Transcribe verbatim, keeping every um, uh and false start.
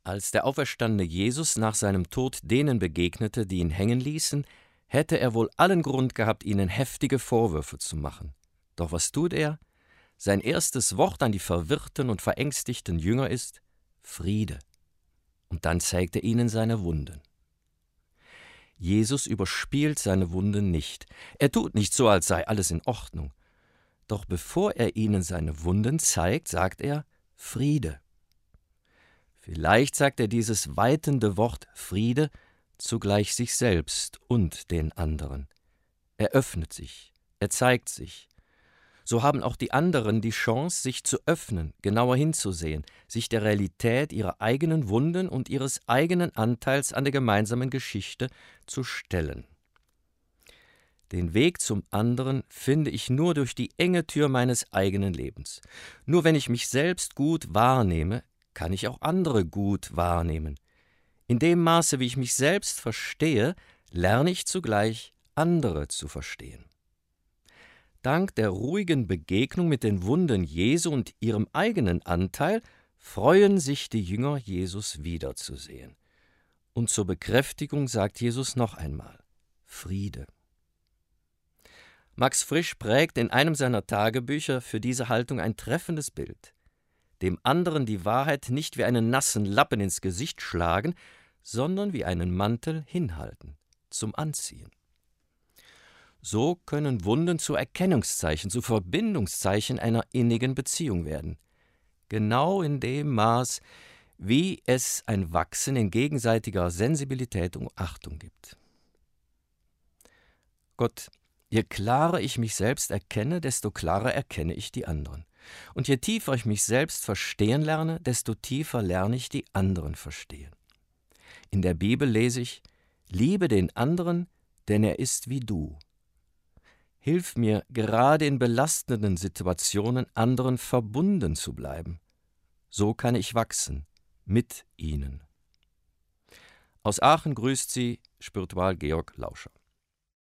Als der auferstandene Jesus nach seinem Tod denen begegnete, die ihn hängen ließen, hätte er wohl allen Grund gehabt, ihnen heftige Vorwürfe zu machen. Doch was tut er? Sein erstes Wort an die verwirrten und verängstigten Jünger ist: Friede. Und dann zeigt er ihnen seine Wunden. Jesus überspielt seine Wunden nicht. Er tut nicht so, als sei alles in Ordnung. Doch bevor er ihnen seine Wunden zeigt, sagt er: Friede. Vielleicht sagt er dieses weitende Wort Friede zugleich sich selbst und den anderen. Er öffnet sich, er zeigt sich. So haben auch die anderen die Chance, sich zu öffnen, genauer hinzusehen, sich der Realität ihrer eigenen Wunden und ihres eigenen Anteils an der gemeinsamen Geschichte zu stellen. Den Weg zum anderen finde ich nur durch die enge Tür meines eigenen Lebens. Nur wenn ich mich selbst gut wahrnehme, kann ich auch andere gut wahrnehmen. In dem Maße, wie ich mich selbst verstehe, lerne ich zugleich, andere zu verstehen. Dank der ruhigen Begegnung mit den Wunden Jesu und ihrem eigenen Anteil freuen sich die Jünger, Jesus wiederzusehen. Und zur Bekräftigung sagt Jesus noch einmal: Friede. Max Frisch prägt in einem seiner Tagebücher für diese Haltung ein treffendes Bild. Dem anderen die Wahrheit nicht wie einen nassen Lappen ins Gesicht schlagen, sondern wie einen Mantel hinhalten, zum Anziehen. So können Wunden zu Erkennungszeichen, zu Verbindungszeichen einer innigen Beziehung werden. Genau in dem Maß, wie es ein Wachsen in gegenseitiger Sensibilität und Achtung gibt. Gott, je klarer ich mich selbst erkenne, desto klarer erkenne ich die anderen. Und je tiefer ich mich selbst verstehen lerne, desto tiefer lerne ich die anderen verstehen. In der Bibel lese ich: Liebe den anderen, denn er ist wie du. Hilf mir, gerade in belastenden Situationen anderen verbunden zu bleiben. So kann ich wachsen, mit ihnen. Aus Aachen grüßt Sie Spiritual Georg Lauscher.